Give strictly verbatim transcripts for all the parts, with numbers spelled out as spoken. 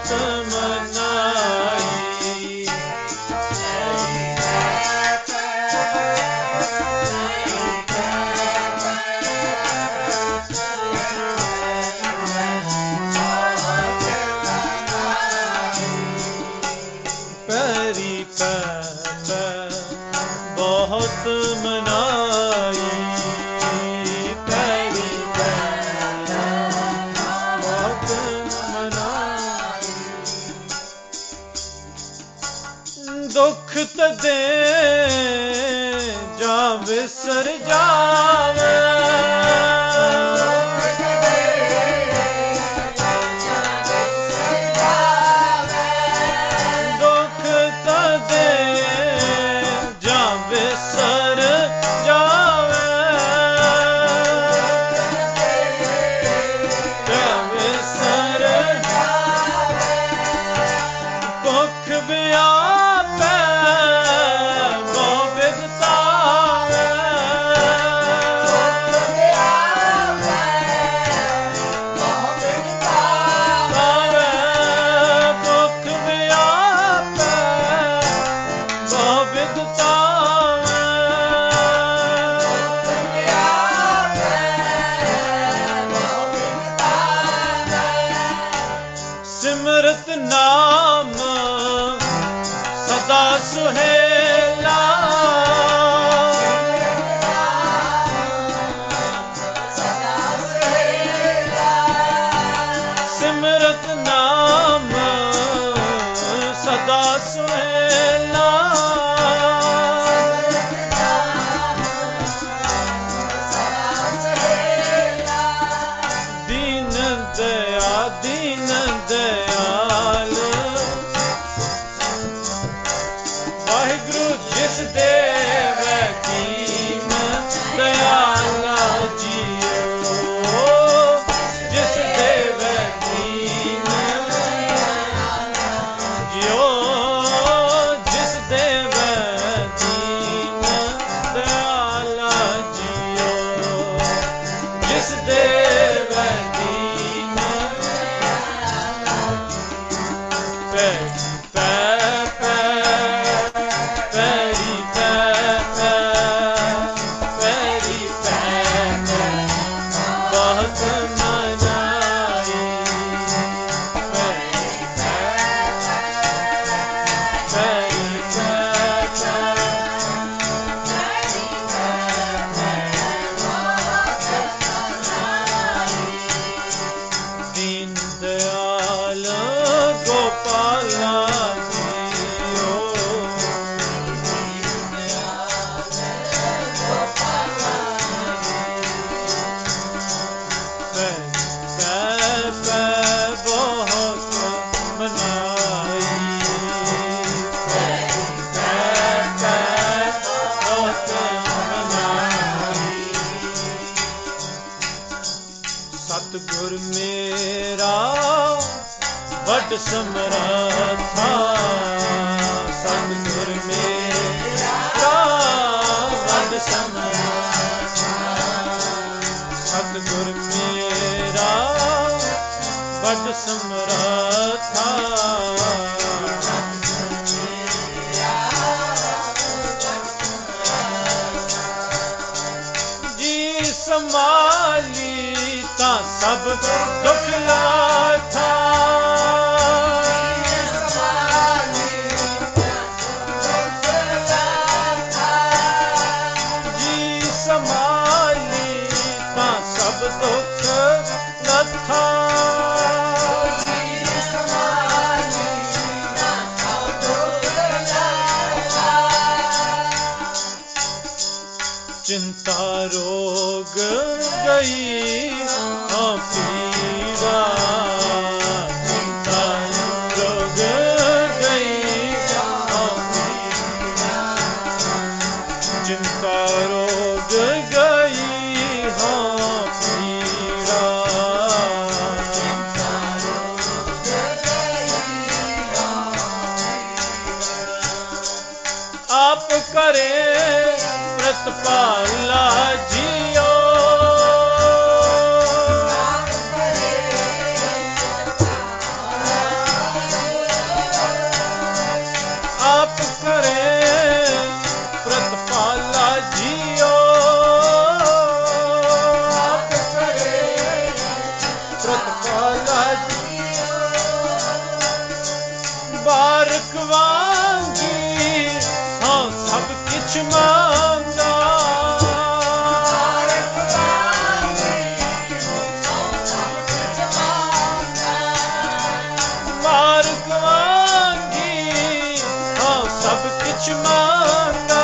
ਬਹੁਤ ਮਨਾਈ। ਪੈਰੀ ਪੈ ਪੈ ਬਹੁਤ ਮਨਾਈ। ਪੈਰੀ ਪੈ ਬਹੁਤ ਮਨਾਈ। ਦੁੱਖ ਤਦੇ ਜਾਂ ਵਿਸਰ ਜਾਵੇ। ਦੁੱਖ ਤਦੇ ਜਾਂ ਵਿਸਰ ਜਾਵੇ। ਜਾਂ ਵਿਸਰ ਭੁੱਖ ਵਿਆਪੈ ਬਹੁ ਬਿਗਤਾਵੇ। ਭੁੱਖ ਵਿਆਪੈ ਬਹੁ ਬਿਗਤਾਵੇ। ਸਿਮਰਤ ਨਾਮ ਸਦਾ ਸੁਹੇਲਾ। ਸਿਮਰਤ ਨਾਮ ਸਦਾ ਸੁਹੇਲਾ। ਦੀਨ ਦਇਆ ਦੀਨ ਦਇਆਲ। ਵਾਹਿਗੁਰੂ ਜਿਸ ਦੇਵੈ ਕੀਮ ਦਇਆਲਾ ਜੀਓ। ਜਿਸ ਦੇਵੈ ਕੀਮ ਜੀਓ। ਜਿਸ ਦੇਵੈ ਕੀਮ ਦਇਆਲਾ ਜੀਓ। ਜਿਸ ਦੇਵੈ ਕੀਮ ਪੈ ਪੈ ਪੈ ਪੈਰੀ ਪੈ ਪੈ ਪੈਰੀ ਪੈ ਪੈ ਬਹੁਤ ਮਨਾਈ। ਪੈਰੀ ਪੈ ਪੈਰੀ ਪੈ ਦੀਨ ਦਇਆਲ ਗੋਪਾਲਾ ਜੀਓ। ਪੈ ਪੈ ਪੈ ਬਹੁਤ ਮਨਾਈ। ਪੈ ਪੈ ਪੈ ਬਹੁਤ ਮਨਾਈ। ਸਤਿਗੁਰ ਮੇਰਾ ਵੱਡ ਸਮਰੱਥਾ। ਸਤਿਗੁਰ ਮੇਰਾ ਵੱਡ ਸਮਰੱਥਾ। ਸਤਿਗੁਰ ਮੇਰਾ ਵੱਡ ਸਮਰੱਥਾ। ਜੀ ਸੰਭਾਲੀ ਤਾਂ ਸਭ ਦੁੱਖ ਲਾਥਾ। ਜੀ ਸੰਭਾਲੀ ਤਾਂ ਸਭ ਦੁੱਖ ਲੱਥਾ। चिंता रोग गई हाँ पीरा। चिंता रोग गई हाँ पीरा। चिंता रोग गई हाँ पीरा। आप करे ਪ੍ਰਤਪਾਲਾ ਜੀਓ। ਮਾਰਕ ਵਾਂਗੀ ਹਾਂ ਸਭ ਕਿਛ ਮੰਗਾ ਮਾਰਕ ਵਾਂਗੀ ਹਾਂ ਸਭ ਕਿਛ ਮੰਗਾ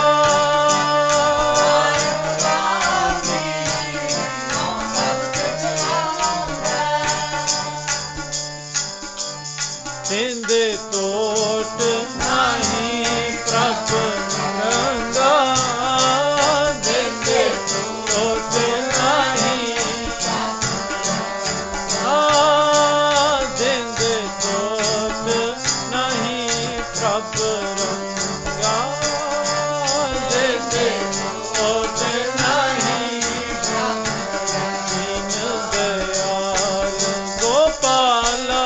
ਤਿੰਦੇ ਟੋਟ ਨਹੀਂ ਪ੍ਰਭ ਰੰਗਾ ਤਿੰਦੇ ਟੋਟ ਨਹੀਂ ਆ ਤਿੰਦੇ ਟੋਟ ਨਹੀਂ ਪ੍ਰਭ ਰੰਗਾ ਤਿੰਦੇ ਟੋਟ ਨਹੀਂ ਦੀਨ ਦਇਆਲ ਗੋਪਾਲਾ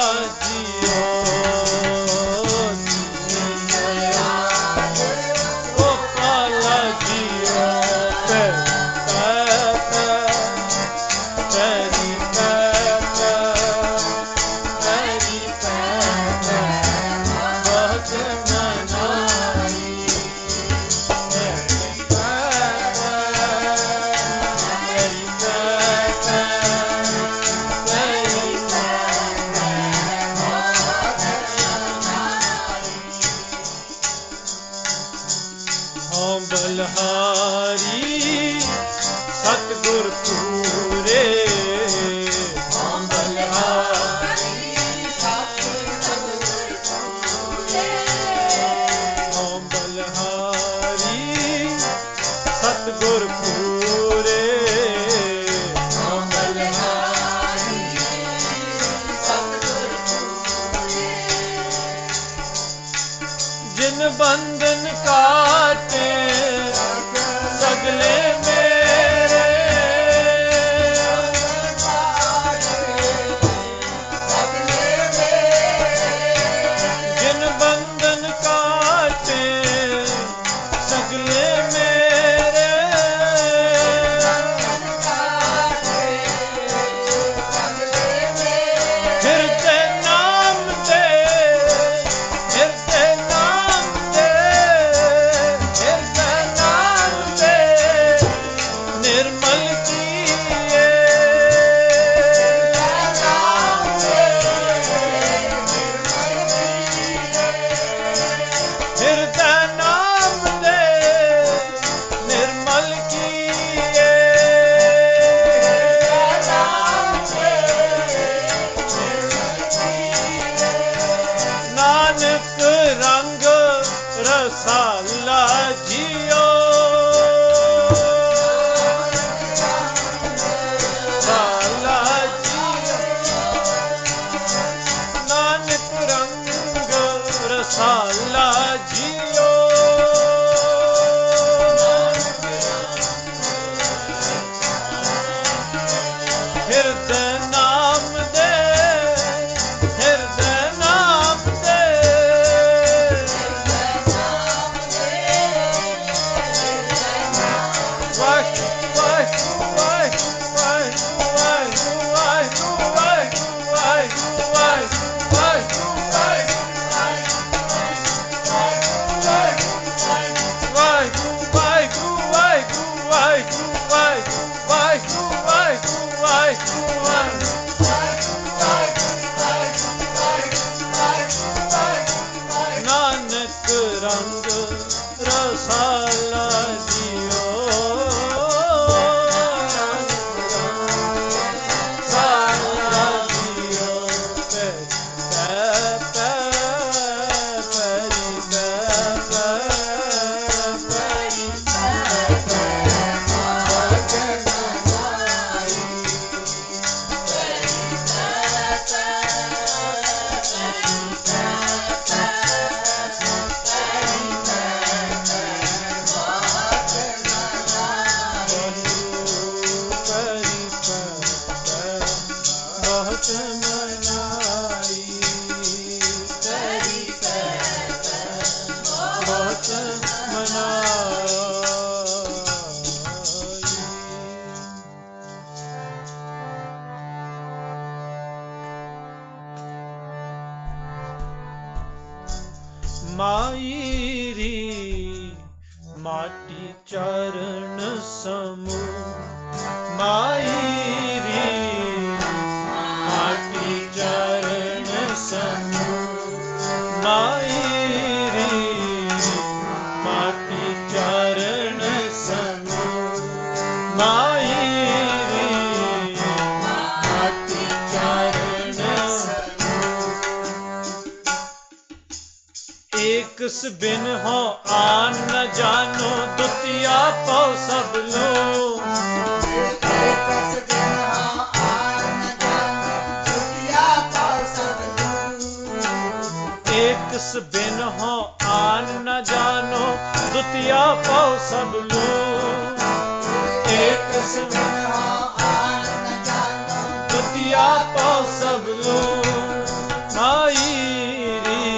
ਬਲਹਾਰੀ ਸਤਿਗੁਰ ਪੂਰੇ ਬਲਹਾਰੀ ਸਤਿਗੁਰ ਪੂਰੇ ਬਲਹਾਰੀ ਸਤਿਗੁਰ ਪੂਰੇ ਬਲਹਾਰੀ ਸਤਿਗੁਰ ਪੂਰੇ ਜਿਨ ਬੰਧਨ ਕਾਟੇ ਸਗਲੇ ਮੇਰੇ ਜਿਨ ਬੰਧਨ ਕਾਟੇ ਸਗਲੇ ਮੇਰੇ ਹਿਰਦੇ ਨਾਮ ਤੇ ਹਿਰਦੇ ਨਾਮ ਤੇ ਹਿਰਦੇ ਨਾਮ ਤੇ ਨਿਰਮਲ ਕੀਏ ਹਿਰਦੇ ਨਾਮ ਤੇ ਨਿਰਮਲ ਕੀਏ ਨਾਨਕ ਰੰਗ ਰਸਾਲਾ ਜੀਓ ਰਸਾਲਾ ਜੀਓ ਨਾਨਕ ਰੰਗ ਰਸਾਲਾ ਜੀਓ ਹਿਰਦੇ ਨਾਮ ਦੇ ਹਿਰਦੇ ਨਾਮ ਦੇ ਨਾਨਕ ਰੰਗ ਰਸਾਲਾ ਜੀਓ ਰਸਾਲਾ ਜੀਓ ਪੈ ਪੈ ਪਰੀ ਪੈ ਪਰੀ ਬਹੁਤ ਮਨਾਈ ਤੇਰੀ ਬਹੁਤ ਮਨਾਈ माई री माटी चरण समूह, माई री माटी चरण समूह, माई री माटी चरण समूह, माई री माटी चरण समूह। एक बिन हो आन न जानो, दुतिया पाओ सब लो। एक बिन हो आन न जानो, दुतिया पाओ सब लो। एक बिन हो आन न जानो, दुतिया पाओ सब लो। माई री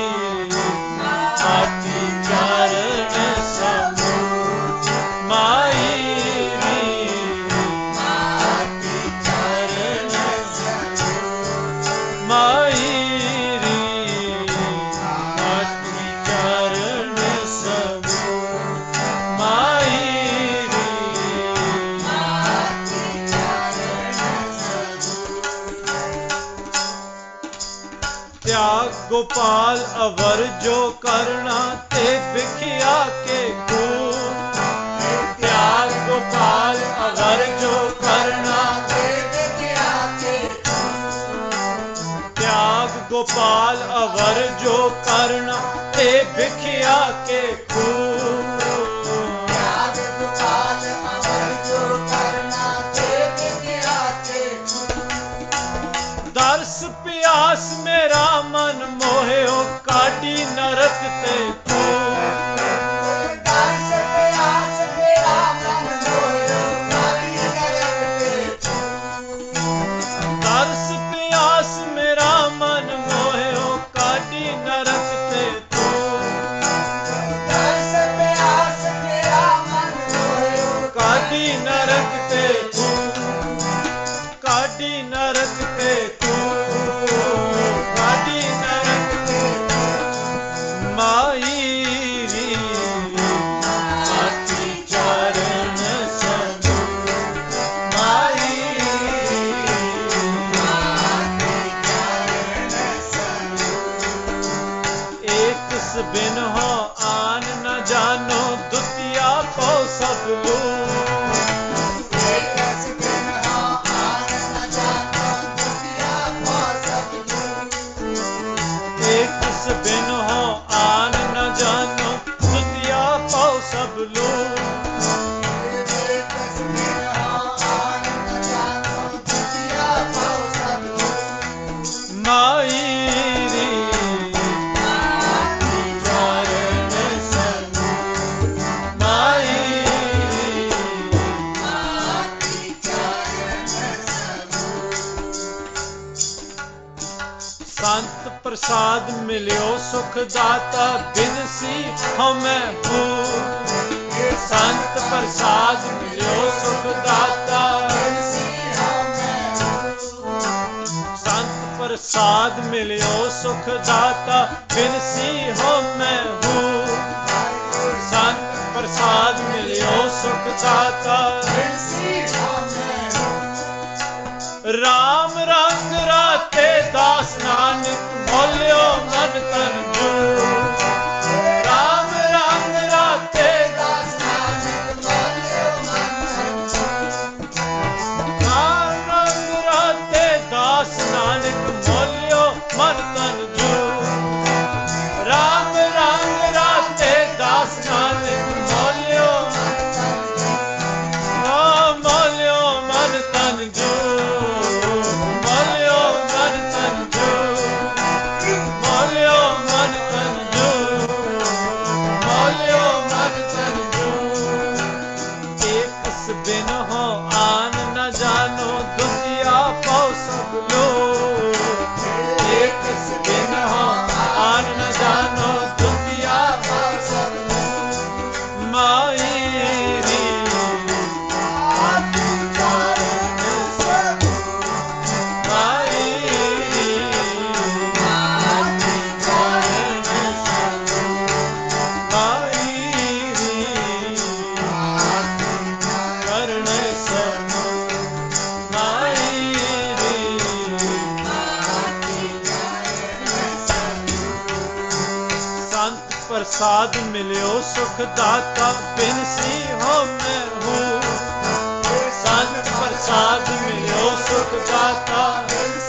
माटी चरण समूह, माई री माटी चरण समूह, माई री माटी चरण समूह, माई री माटी चरण समूह। त्याग गोपाल अवर जो करना, ते बिखिया के खूब। त्याग गोपाल अवर जो करना, ते बिखिया के खूब। त्याग गोपाल अवर जो करना, ते बिखिया के खूब। त्याग गोपाल अवर जो करना, ते बिखिया के खूब। दर्श प्यास मेरा मन मोहे, ओ काटी नरक ते तू। दर्श प्यास मेरा मन मोहे, ओ काटी नरक ते तू। दर्श प्यास मेरा मन मोहे, ओ काटी नरक ते तू। दर्श प्यास मेरा मन मोहे, ओ काटी नरक ते तू। काटी नरक ते तू, काटी नरक ते तू। माई री माटी चरण समूह, माई री माटी चरण समूह। एक बिन हो आन न जानो, दुतिया पाओ सब लो। बिन हो आन न जानो, दुतिया पाओ सब लो। माई री माटी चरण समूह, माई री माटी चरण समूह। संत प्रसाद मिलियो सुख दाता, बिनसी हमें भूल। संत प्रसाद मिलियो सुख दाता, संत प्रसाद मिलियो सुख दाता, बिनसी हमें भूल। संत प्रसाद मिलियो सुख दाता, बिनसी हमें भूल। राम रंग राते दास नानक, मोलियो मन तन जो। राम रंग राते दास नानक, मोलियो मन तन जो। राम रंग राते दास नानक, मोलियो मन तन जो। राम रंग राते दास नानक, मोलियो मन तन जो। प्रसाद मिलियो सुख दाता बिनसी हो मैं हूँ। संत प्रसाद मिलियो सुख दाता